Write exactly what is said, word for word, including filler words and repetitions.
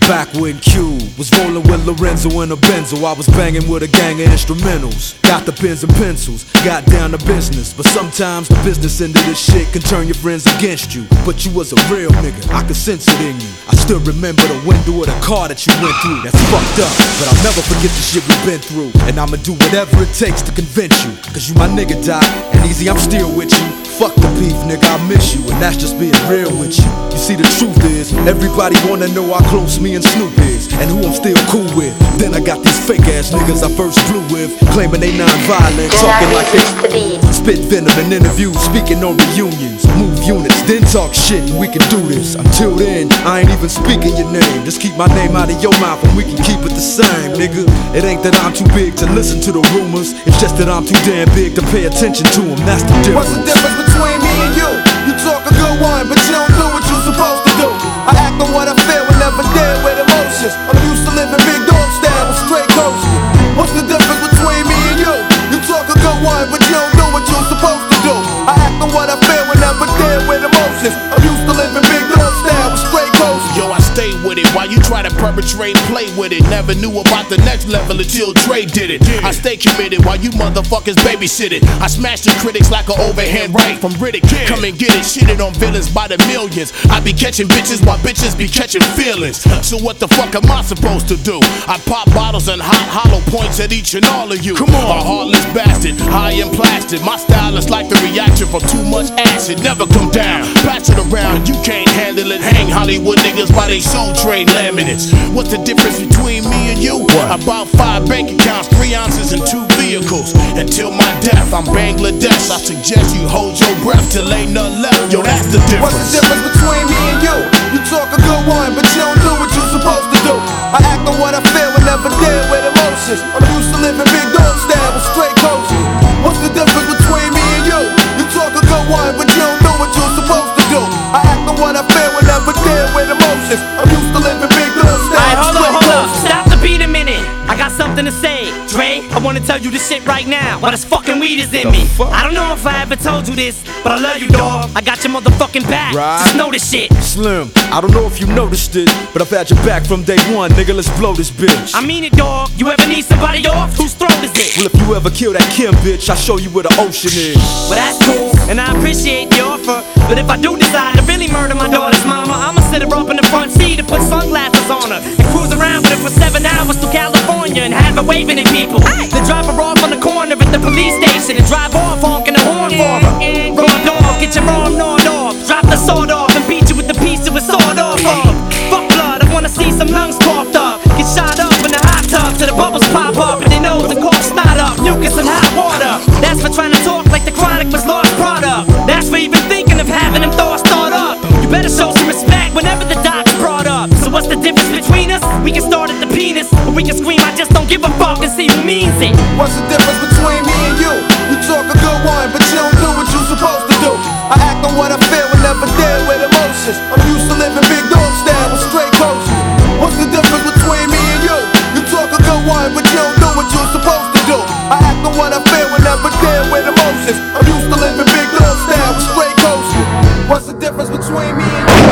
back when Q was rolling with Lorenzo in a Benzo. I was banging with a gang of instrumentals. Got the pens and pencils, got down to business. But sometimes the business end of this shit can turn your friends against you. But you was a real nigga, I could sense it in you. I still remember the window of the car that you went through. That's fucked up, but I'll never forget the shit we've been through. And I'ma do whatever it takes to convince you. Cause you my nigga, Doc, and easy, I'm still with you. Fuck the beef, nigga, I miss you, and that's just being real with you. You see, the truth is, everybody wanna know how close me and Snoop is, and who I'm still cool with. Then I got these fake ass niggas I first flew with, claiming they non-violent, talking like they spit venom in interviews, speaking on reunions, move units, then talk shit, and we can do this. Until then, I ain't even speaking your name. Just keep my name out of your mouth, and we can keep it the same, nigga. It ain't that I'm too big to listen to the rumors, it's just that I'm too damn big to pay attention to them. That's the difference. What's the difference between me and you? You talk a good one, but you don't do what you're supposed to do. I act on what I feel and never deal with emotions. I'm used to living big dog style with straight coasting. What's the difference between me and you? You talk a good one, but you don't do what you're supposed to do. I act on what I feel and never deal with emotions. I'm used to living big dog style with straight coasting. Yo, I stay with it while you try to perpetrate, play with it. Never knew about the next level until Dre did it. I stay committed while you motherfuckers babysit it. I smash the critics like an overhand right from Riddick. Come and get it, shitted on villains by the millions. I be catching bitches while bitches be catching feelings. So what the fuck am I supposed to do? I pop bottles and hot hollow points at each and all of you. Come on, a heartless bastard, high and plastic. My style is like the reaction from too much acid. Never come down, pass it around, you can't handle it. Hang Hollywood niggas by they soul train laminates. What's the difference between me and you? What? About five bank accounts, three ounces and two vehicles. Until my death, I'm Bangladesh. I suggest you hold your breath till ain't none left. Yo, that's the difference. What's the difference between me and you? You talk a good one, but you don't do what you're supposed to do. I act on what I feel and never deal with emotions. I'm used to living big dog style with straight coasting. What's the difference between me and you? You talk a good one, but you don't do what you're supposed to do. I act on what I feel and never deal with emotions. I'm used to living big dog style. Alright, hold up, hold up. Stop the beat a minute. I got something to say. Dre, I wanna tell you this shit right now. While this fucking weed is in me. I don't know if I ever told you this, but I love you, dog. I got your motherfucking back. Right. Just know this shit. Slim, I don't know if you noticed it, but I've had your back from day one, nigga. Let's blow this bitch. I mean it, dog. You ever need somebody off? Whose throat is it? Well, if you ever kill that Kim bitch, I'll show you where the ocean is. Well, that's cool, and I appreciate the offer. But if I do decide to really murder my daughter's mama, I'ma sit her up in the front seat and put sunglasses on her and cruise around with her for seven hours to California and have her waving at people. Then drop her off on the corner at the police station and drive off honking the horn for her. Raw dog, get your arm gnawed off. Drop the sword off and beat you with the piece of a sword off of. Fuck blood, I wanna see some lungs coughed up. Get shot up in the hot tub till the bubbles pop up and their nose and cough snot up. Mucus and hot water. That's for trying to talk like the Chronic was lost product. That's for even thinking of having them thoughts thought up. You better show some respect whenever the doc's brought up. So what's the difference between us? We can start at the penis, or we can scream I just don't give a fuck and see who means it. What's the difference between me and you? You talk a good one, but you don't do what you're supposed to do. I act on what I feel and never deal with emotions. I'm used to living big dog style with straight coasting. What's the difference between me and you? You talk a good one, but you don't do what you're supposed to do. I act on what I feel and never deal with emotions. I'm used to living big dog style with straight coasting. What's the difference between me and you?